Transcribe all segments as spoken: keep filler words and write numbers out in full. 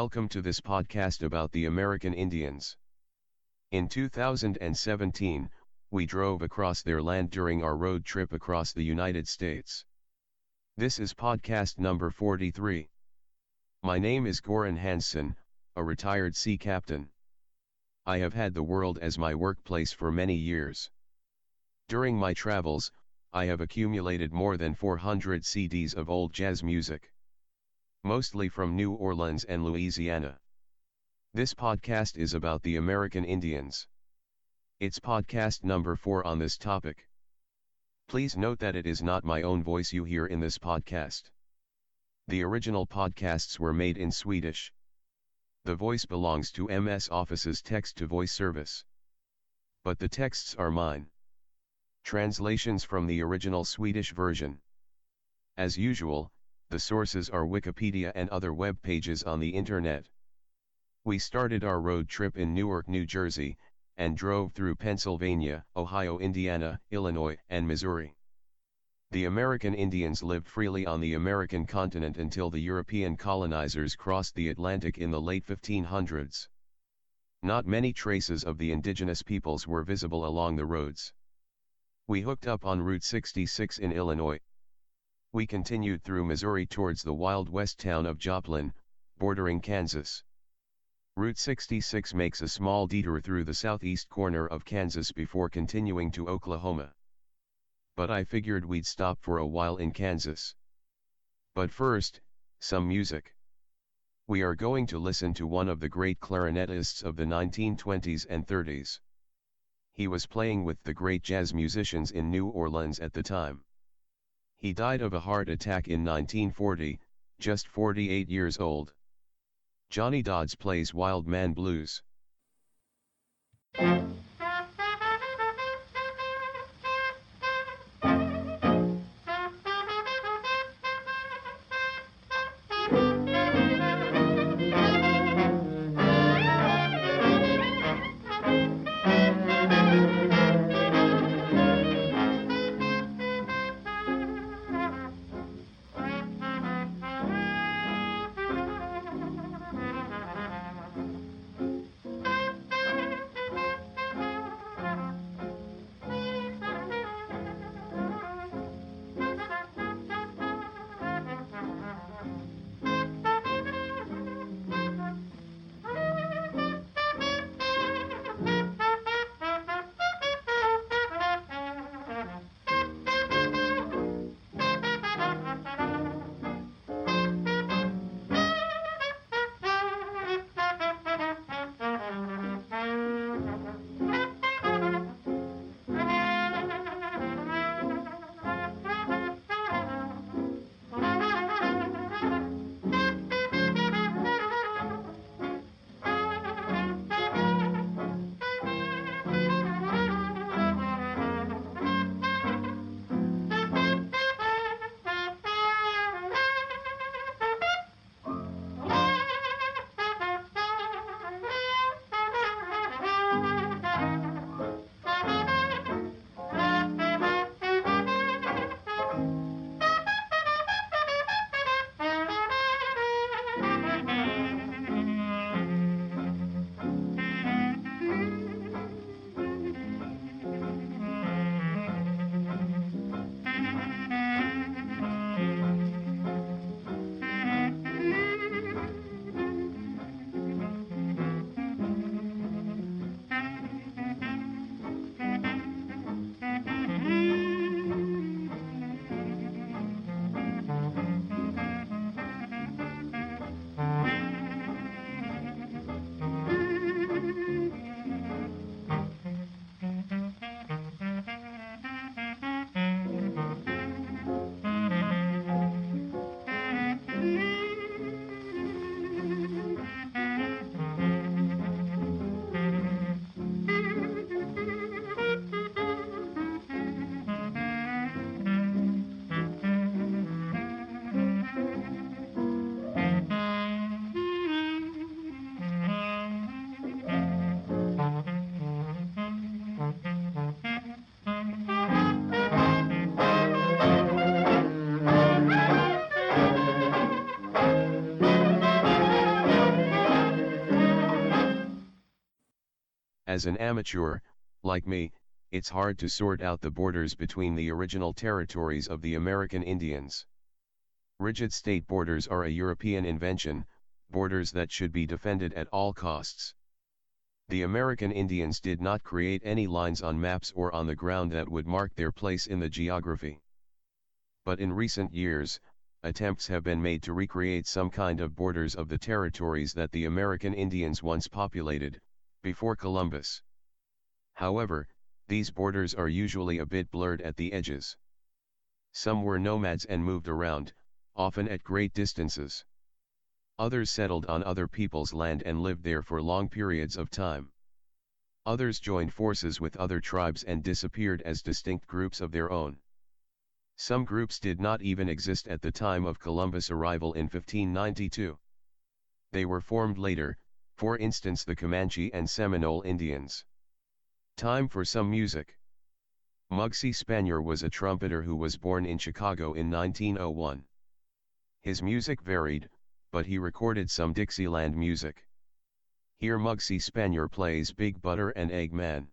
Welcome to this podcast about the American Indians. In two thousand seventeen, we drove across their land during our road trip across the United States. This is podcast number forty-three. My name is Goran Hansson, a retired sea captain. I have had the world as my workplace for many years. During my travels, I have accumulated more than four hundred C Ds of old jazz music, mostly from New Orleans and Louisiana. This podcast is about the American Indians. It's podcast number four on this topic. Please note that it is not my own voice you hear in this podcast. The original podcasts were made in Swedish. The voice belongs to M S Office's text-to-voice service. But the texts are mine. Translations from the original Swedish version. As usual, the sources are Wikipedia and other web pages on the internet. We started our road trip in Newark, New Jersey, and drove through Pennsylvania, Ohio, Indiana, Illinois, and Missouri. The American Indians lived freely on the American continent until the European colonizers crossed the Atlantic in the late fifteen hundreds. Not many traces of the indigenous peoples were visible along the roads. We hooked up on Route sixty-six in Illinois. We continued through Missouri towards the Wild West town of Joplin, bordering Kansas. Route sixty-six makes a small detour through the southeast corner of Kansas before continuing to Oklahoma. But I figured we'd stop for a while in Kansas. But first, some music. We are going to listen to one of the great clarinetists of the nineteen twenties and thirties. He was playing with the great jazz musicians in New Orleans at the time. He died of a heart attack in nineteen forty, just forty-eight years old. Johnny Dodds plays Wild Man Blues. As an amateur, like me, it's hard to sort out the borders between the original territories of the American Indians. Rigid state borders are a European invention, borders that should be defended at all costs. The American Indians did not create any lines on maps or on the ground that would mark their place in the geography. But in recent years, attempts have been made to recreate some kind of borders of the territories that the American Indians once populated, before Columbus. However, these borders are usually a bit blurred at the edges. Some were nomads and moved around, often at great distances. Others settled on other people's land and lived there for long periods of time. Others joined forces with other tribes and disappeared as distinct groups of their own. Some groups did not even exist at the time of Columbus' arrival in fifteen ninety-two. They were formed later, for instance the Comanche and Seminole Indians. Time for some music. Muggsy Spanier was a trumpeter who was born in Chicago in nineteen oh one. His music varied, but he recorded some Dixieland music. Here Muggsy Spanier plays Big Butter and Egg Man.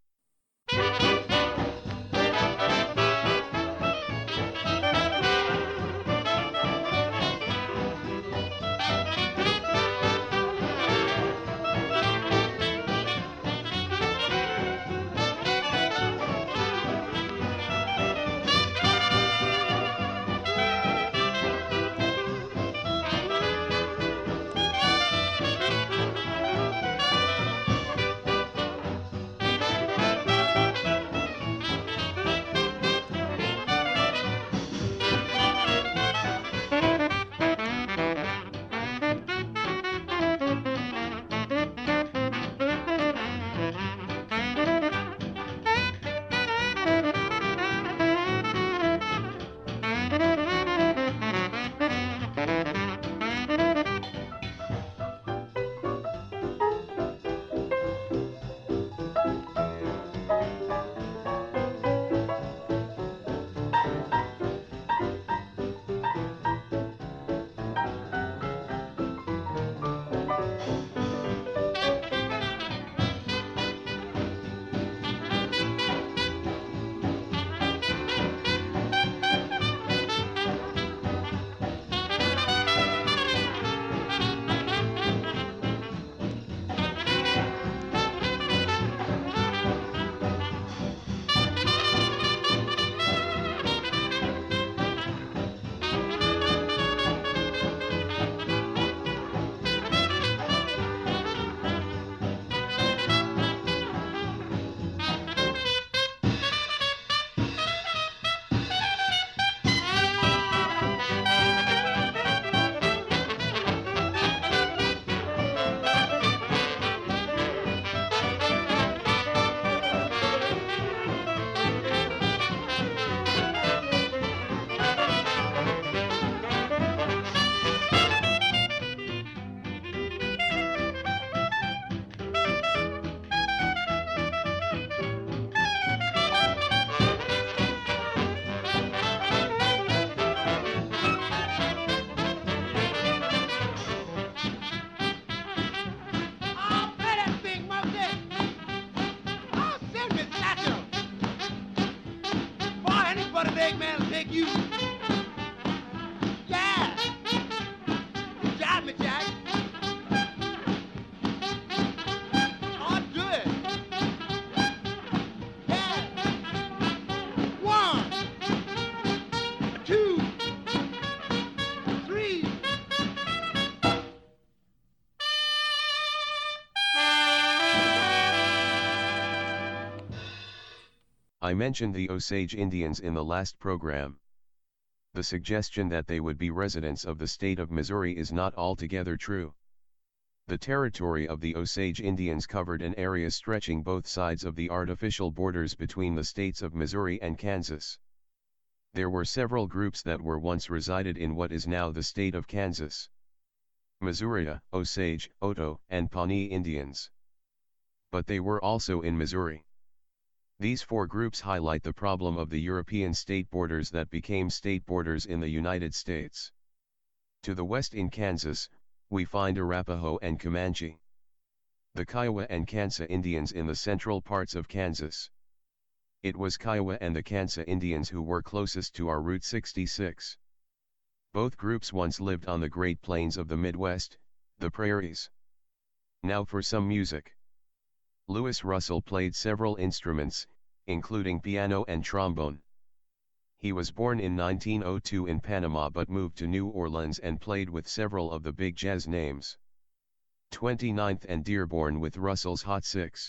I mentioned the Osage Indians in the last program. The suggestion that they would be residents of the state of Missouri is not altogether true. The territory of the Osage Indians covered an area stretching both sides of the artificial borders between the states of Missouri and Kansas. There were several groups that were once resided in what is now the state of Kansas. Missouria, Osage, Oto, and Pawnee Indians. But they were also in Missouri. These four groups highlight the problem of the European state borders that became state borders in the United States. To the west in Kansas, we find Arapaho and Comanche. The Kiowa and Kansa Indians in the central parts of Kansas. It was Kiowa and the Kansa Indians who were closest to our Route sixty-six. Both groups once lived on the Great Plains of the Midwest, the prairies. Now for some music. Lewis Russell played several instruments, including piano and trombone. He was born in nineteen oh two in Panama but moved to New Orleans and played with several of the big jazz names. twenty-ninth and Dearborn with Russell's Hot Six.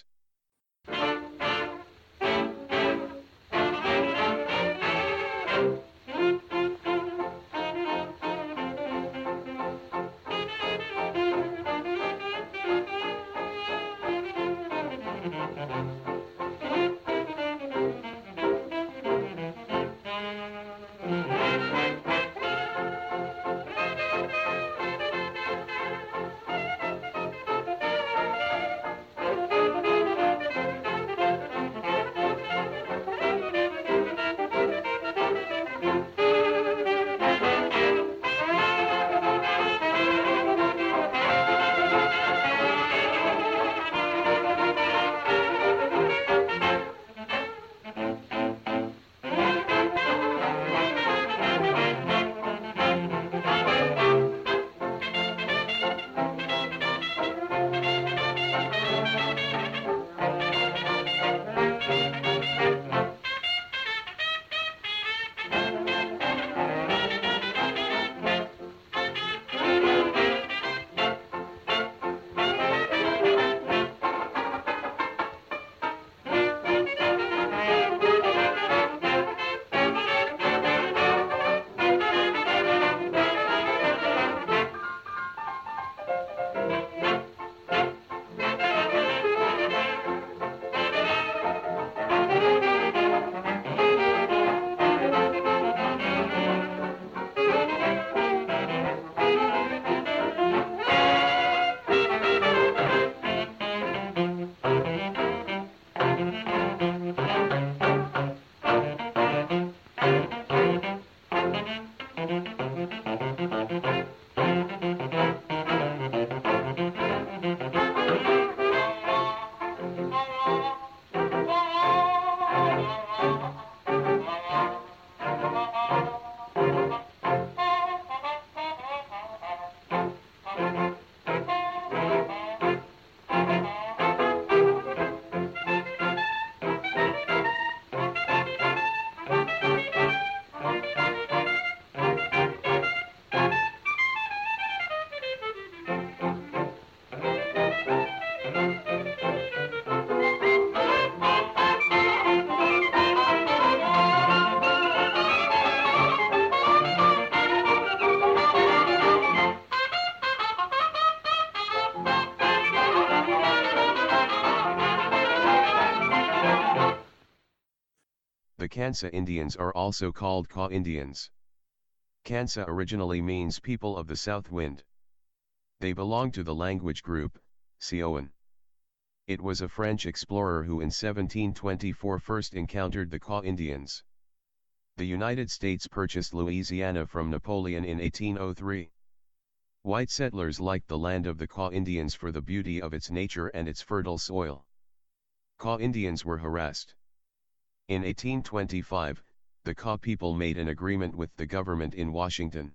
The Kansa Indians are also called Kaw Indians. Kansa originally means people of the south wind. They belong to the language group, Sioux. It was a French explorer who in seventeen twenty-four first encountered the Kaw Indians. The United States purchased Louisiana from Napoleon in eighteen oh three. White settlers liked the land of the Kaw Indians for the beauty of its nature and its fertile soil. Kaw Indians were harassed. In eighteen twenty-five, the Kaw people made an agreement with the government in Washington.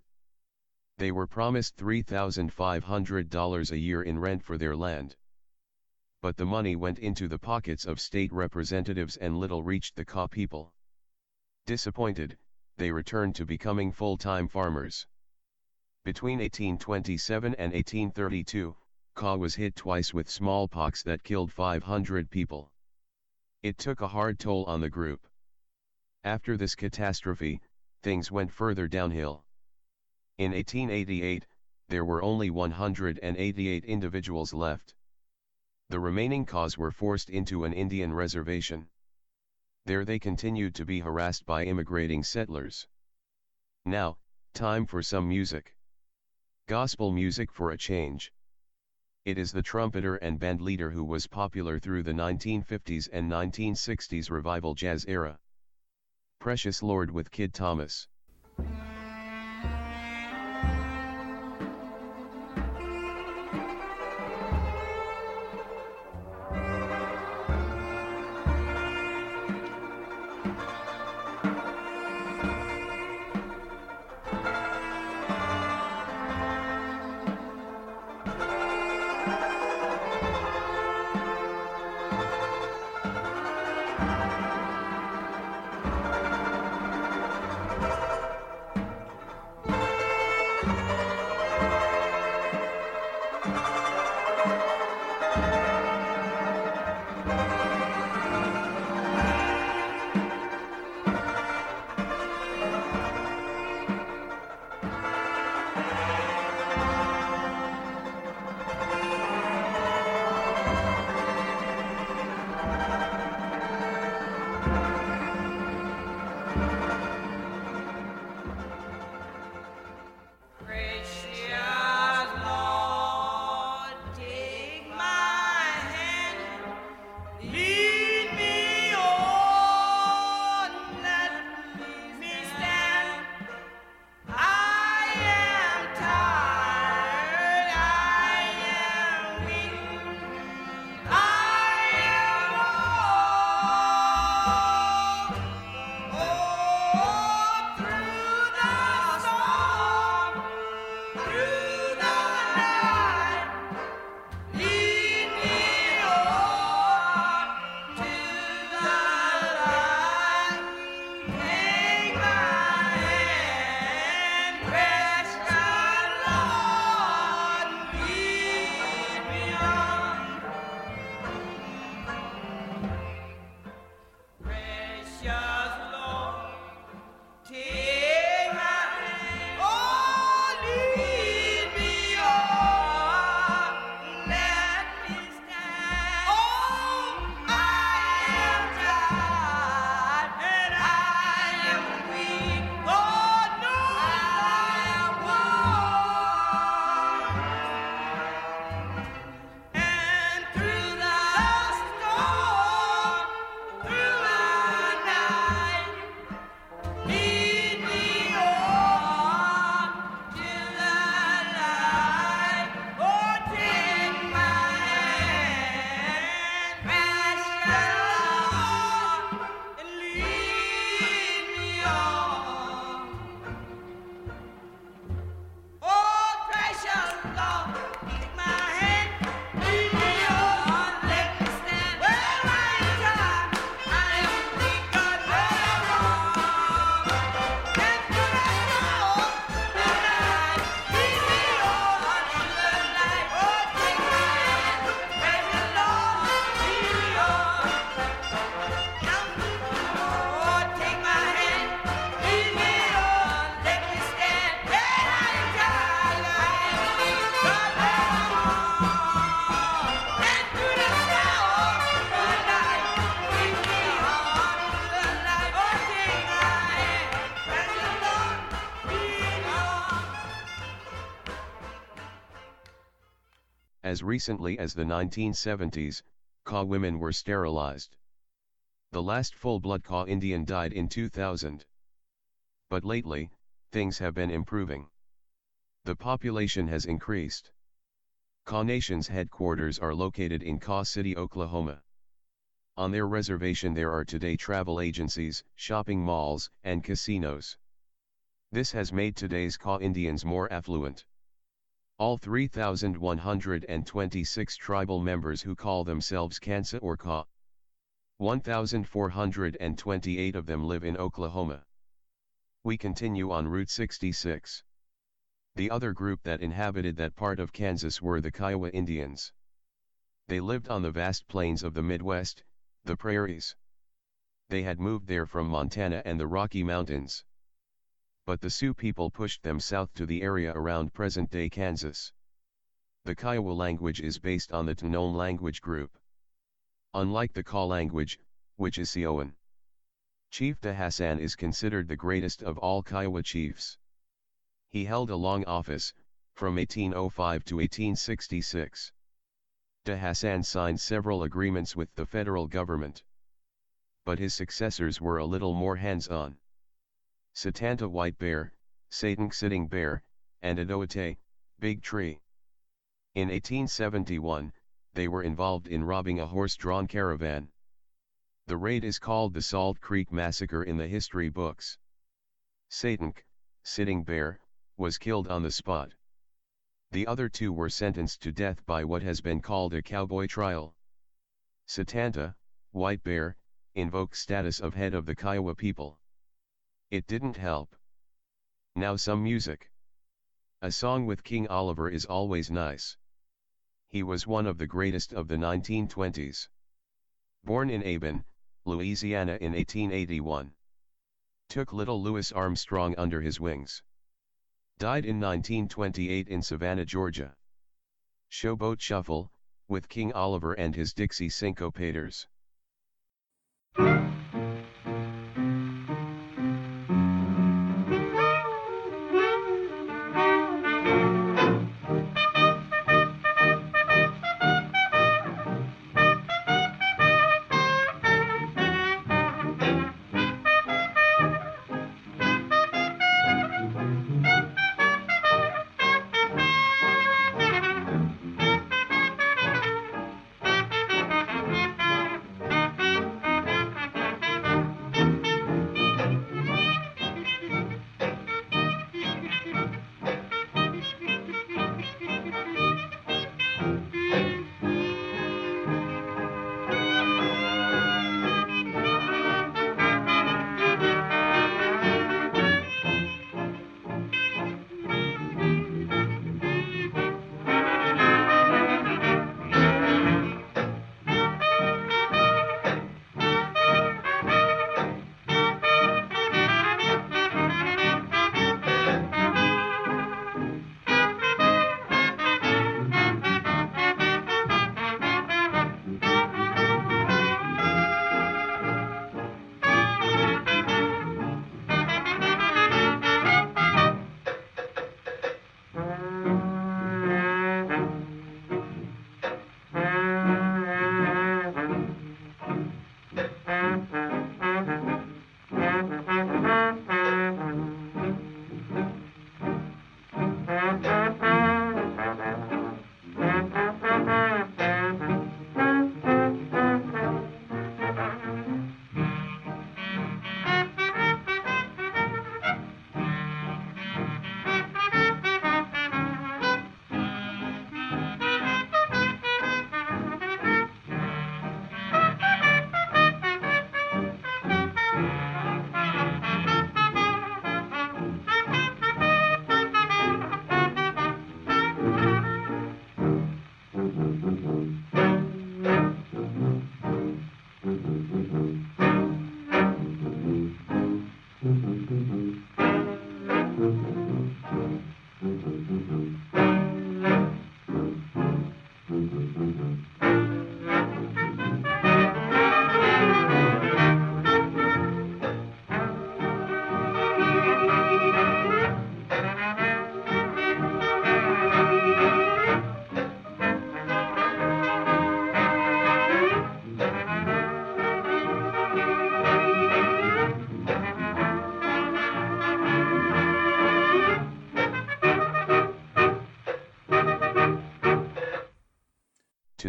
They were promised three thousand five hundred dollars a year in rent for their land. But the money went into the pockets of state representatives and little reached the Kaw people. Disappointed, they returned to becoming full-time farmers. Between eighteen twenty-seven and eighteen thirty-two, Kaw was hit twice with smallpox that killed five hundred people. It took a hard toll on the group. After this catastrophe, things went further downhill. In eighteen eighty-eight, there were only one hundred eighty-eight individuals left. The remaining Kaws were forced into an Indian reservation. There they continued to be harassed by immigrating settlers. Now, time for some music. Gospel music for a change. It is the trumpeter and band leader who was popular through the nineteen fifties and nineteen sixties revival jazz era. Precious Lord with Kid Thomas. As recently as the nineteen seventies, Kaw women were sterilized. The last full-blood Kaw Indian died in two thousand. But lately, things have been improving. The population has increased. Kaw Nation's headquarters are located in Kaw City, Oklahoma. On their reservation there are today travel agencies, shopping malls, and casinos. This has made today's Kaw Indians more affluent. All three thousand one hundred twenty-six tribal members who call themselves Kansa or Kaw, one thousand four hundred twenty-eight of them live in Oklahoma. We continue on Route sixty-six. The other group that inhabited that part of Kansas were the Kiowa Indians. They lived on the vast plains of the Midwest, the prairies. They had moved there from Montana and the Rocky Mountains. But the Sioux people pushed them south to the area around present-day Kansas. The Kiowa language is based on the Tonon language group. Unlike the Kaw language, which is Siouan. Chief Dahasan is considered the greatest of all Kiowa chiefs. He held a long office, from eighteen oh five to eighteen sixty-six. Dahasan signed several agreements with the federal government. But his successors were a little more hands-on. Satanta White Bear, Satan Sitting Bear, and Adoate, Big Tree. In eighteen seventy-one, they were involved in robbing a horse-drawn caravan. The raid is called the Salt Creek Massacre in the history books. Satan, Sitting Bear, was killed on the spot. The other two were sentenced to death by what has been called a cowboy trial. Satanta, White Bear, invoked status of head of the Kiowa people. It didn't help. Now some music. A song with King Oliver is always nice. He was one of the greatest of the nineteen twenties. Born in Aben, Louisiana in eighteen eighty-one. Took little Louis Armstrong under his wings. Died in nineteen twenty-eight in Savannah, Georgia. Showboat Shuffle, with King Oliver and his Dixie Syncopators.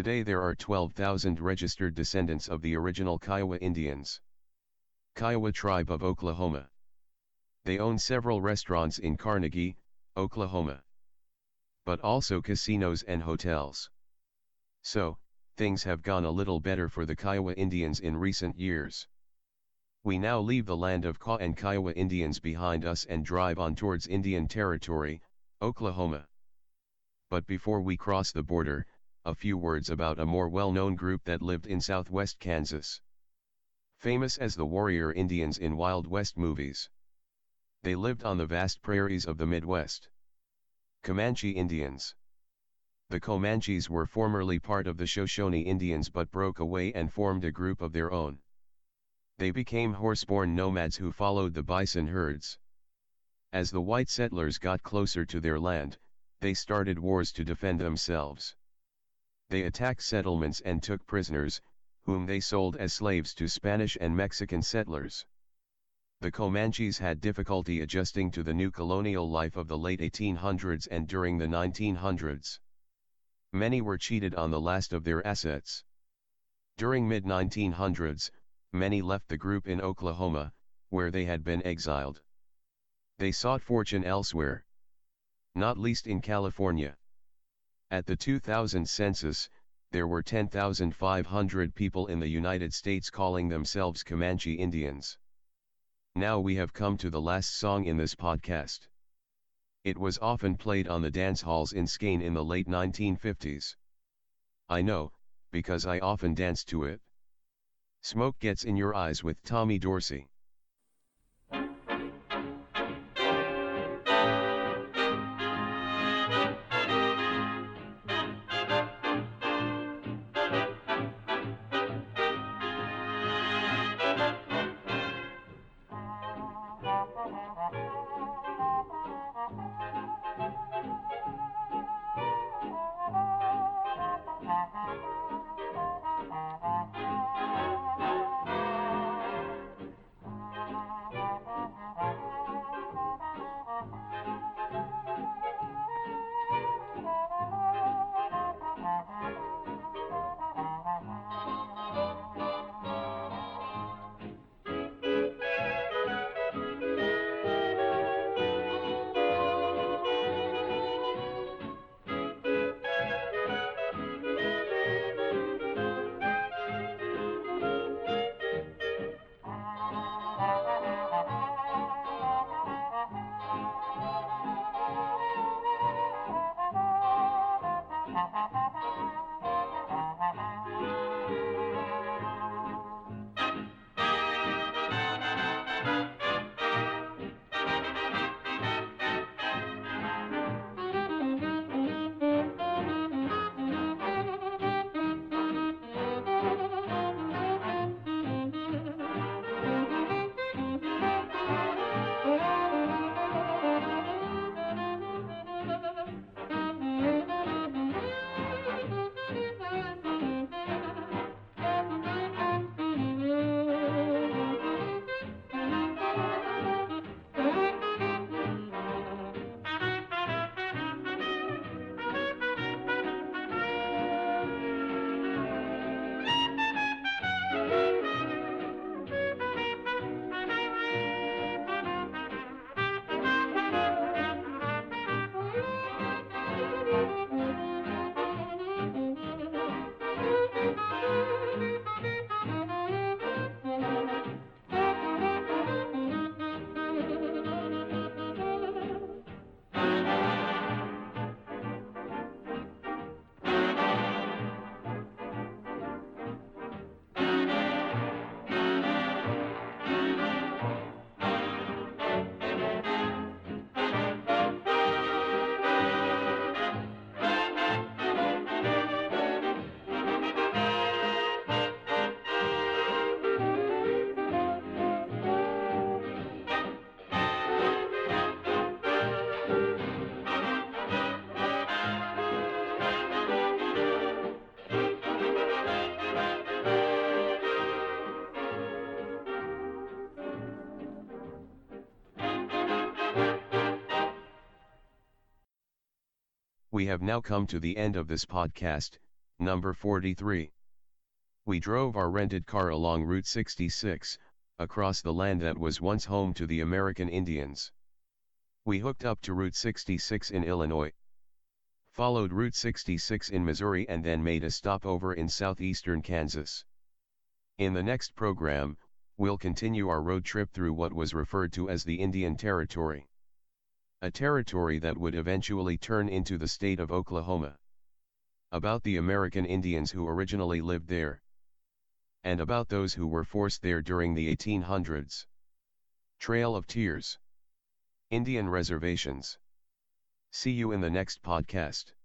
Today there are twelve thousand registered descendants of the original Kiowa Indians. Kiowa tribe of Oklahoma. They own several restaurants in Carnegie, Oklahoma. But also casinos and hotels. So, things have gone a little better for the Kiowa Indians in recent years. We now leave the land of Kaw and Kiowa Indians behind us and drive on towards Indian Territory, Oklahoma. But before we cross the border, a few words about a more well-known group that lived in southwest Kansas. Famous as the warrior Indians in Wild West movies. They lived on the vast prairies of the Midwest. Comanche Indians. The Comanches were formerly part of the Shoshone Indians but broke away and formed a group of their own. They became horse-born nomads who followed the bison herds. As the white settlers got closer to their land, they started wars to defend themselves. They attacked settlements and took prisoners, whom they sold as slaves to Spanish and Mexican settlers. The Comanches had difficulty adjusting to the new colonial life of the late eighteen hundreds and during the nineteen hundreds. Many were cheated on the last of their assets. During mid nineteen hundreds, many left the group in Oklahoma, where they had been exiled. They sought fortune elsewhere. Not least in California. At the two thousand census, there were ten thousand five hundred people in the United States calling themselves Comanche Indians. Now we have come to the last song in this podcast. It was often played on the dance halls in Skane in the late nineteen fifties. I know, because I often danced to it. Smoke Gets in Your Eyes with Tommy Dorsey. We have now come to the end of this podcast. Number forty-three. We drove our rented car along Route sixty-six, across the land that was once home to the American Indians. We hooked up to Route sixty-six in Illinois, followed Route sixty-six in Missouri, and then made a stopover in southeastern Kansas. In the next program, we'll continue our road trip through what was referred to as the Indian Territory, a territory that would eventually turn into the state of Oklahoma. About the American Indians who originally lived there, and about those who were forced there during the eighteen hundreds. Trail of Tears. Indian Reservations. See you in the next podcast.